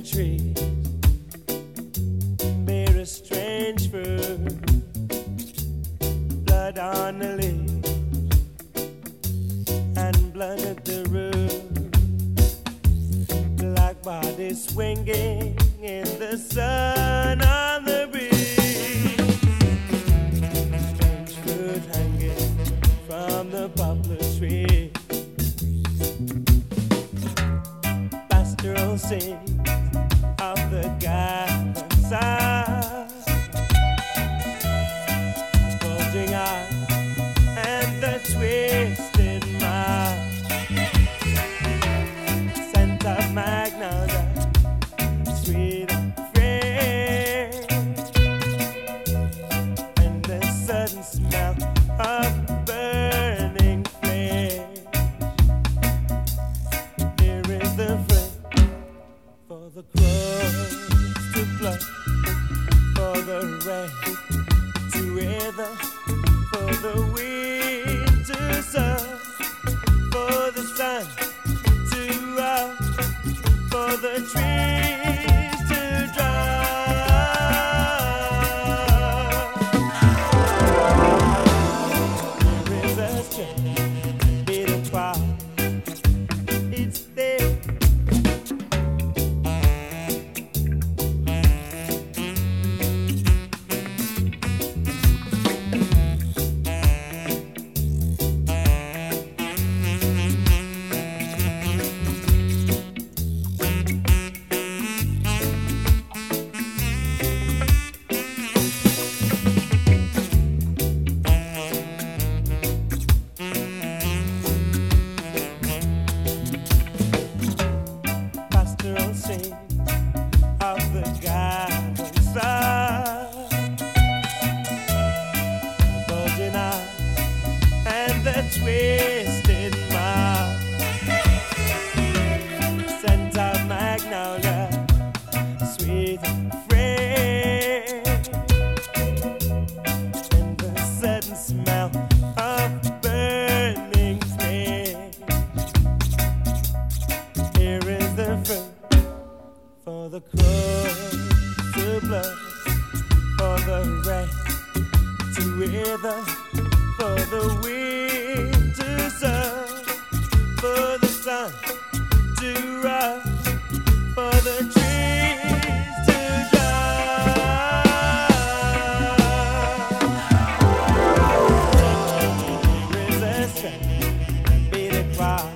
trees bear a strange fruit, blood on the leaves and blood at the root, black bodies swinging in the sun on the breeze, strange fruit hanging from the poplar tree, pastoral scene of the garden side, bulging eyes and the twisted mouth, scent of magnolia, sweet and fresh, and the sudden smell of burning flesh. Here is the fruit for the crows to pluck, for the rain to wither, for the wind to sow, for the sun to up, for the trees to drop. There is a strange bit of cloud, it's there. Pastoral scene of the garden side, bulging eyes and the twisted mouth, scent of magnolia, sweet and fresh, and the sudden smell of burning flesh. Here is the fruit for the crows to blood, for the rain to wither, for the wind to sow, for the sun to rise, for the trees to drop. Here is a strange beat of cloud,